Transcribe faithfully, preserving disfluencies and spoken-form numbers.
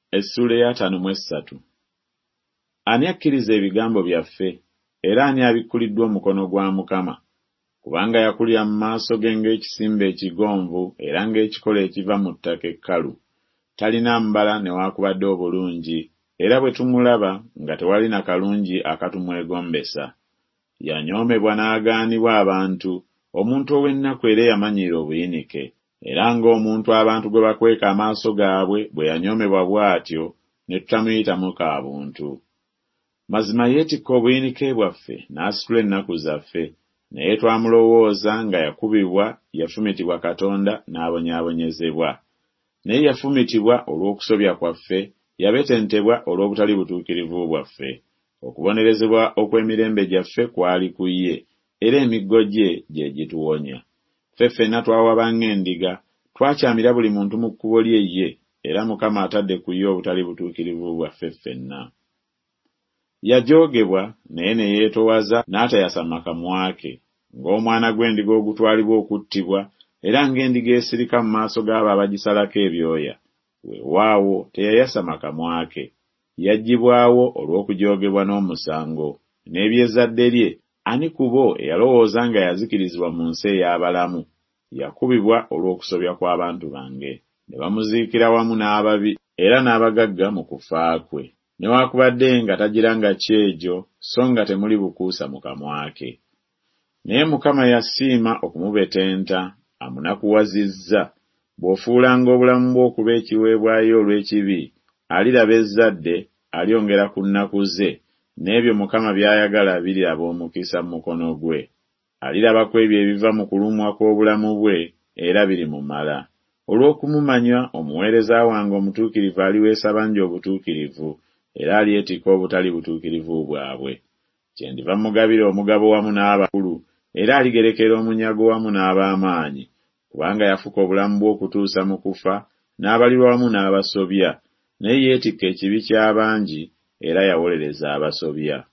Essula ya ttaano mu esatu. Ani akkiriza ebigambo byaffe, era ani abikkuliddwa omukono gwa Mukama? Kubanga yakulira mu maaso ge ng'ekisimbe ekigonvu era ng'ekikola ekiva mu ttaka ekkalu. Talina mbala newaakubadde obulungi, era bwe tumulaba nga tewali na kalungi akatumwegombesa. Yanyoomebwa n'agaanibwa abantu, omuntu ow'ennaku era eyamanyira obuyinike, era ng'omuntu abantu gwe bakweka amaaso gaabwe bwe yanyoomebwa bw'atyo, ne tutamuyitamu ka buntu. Mazima yeetikka obuyinike bwaffe n'asitula ennaku zaffe, naye twamulowooza nga yakubibwa, yafumitibwa Katonda n'abonyaabonyezebwa. Naye yafumitibwa olw'okusobya kwaffe, yabetentebwa olw'obutali butuukirivu bwaffe. Okubonerezebwa okw'emirembe gyaffe kwali ku ye, era emiggo gye gye gituwonya. Ffe ffenna twawaba ng'endiga, twakyamira buli muntu mu kkubo lye ye, era Mukama atadde ku ye obutali butuukirivu bwaffe ffenna. Yajoogebwa naye ne yeetowaza n'atayasama kamwa ke, ng'omwana gw'endiga ogutwalibwa okuttibwa, era ng'endiga esirika mu maaso g'abo abagisalako ebyoya. Weewaawo teyayasama kamwa ke. Yaggyibwawo olw'okujoogebwa n'omusango, n'eby'ezzadde lye ani ku bo eyalowooza nga yazikirizibwa mu nsi ey'abalamu? Yakubibwa olw'okusobya kw'abantu bange. Ne bamuziikira wamu n'ababi era n'abagagga mu kufa kwe, newaakubadde nga tagira nga kyejo so nga temuli bukuusa mu kamwa ke. Naye Mukama yasiima okumubetenta, amunakuwazizza. Bw'ofuulanga obulamu bwe okuba ekiweebwayo olw'ekibi, aliraba ezzadde, alyongera ku nnaku ze, n'ebyo Mukama by'ayagala biriraba omukisa mu mukono gwe. Alirabako ebyo ebiva mu kulumwa kw'obulamu bwe, era birimumala. Olw'okumumanya, omuweereza wange omutuukirivu aliweesa bangi obutuukirivu, era alyetikka obutali butuukirivu bwabwe. Kyendiva mugabira omugabo wamu n'abakulu, era aligerekera omunyago wamu n'ab'amaanyi, kubanga yafuka obulamu bw'okutuusa mu kufa, n'abalirwa wamu n'abasobya, naye yeetikka ekibi ky'abangi, era yawolereza abasobya.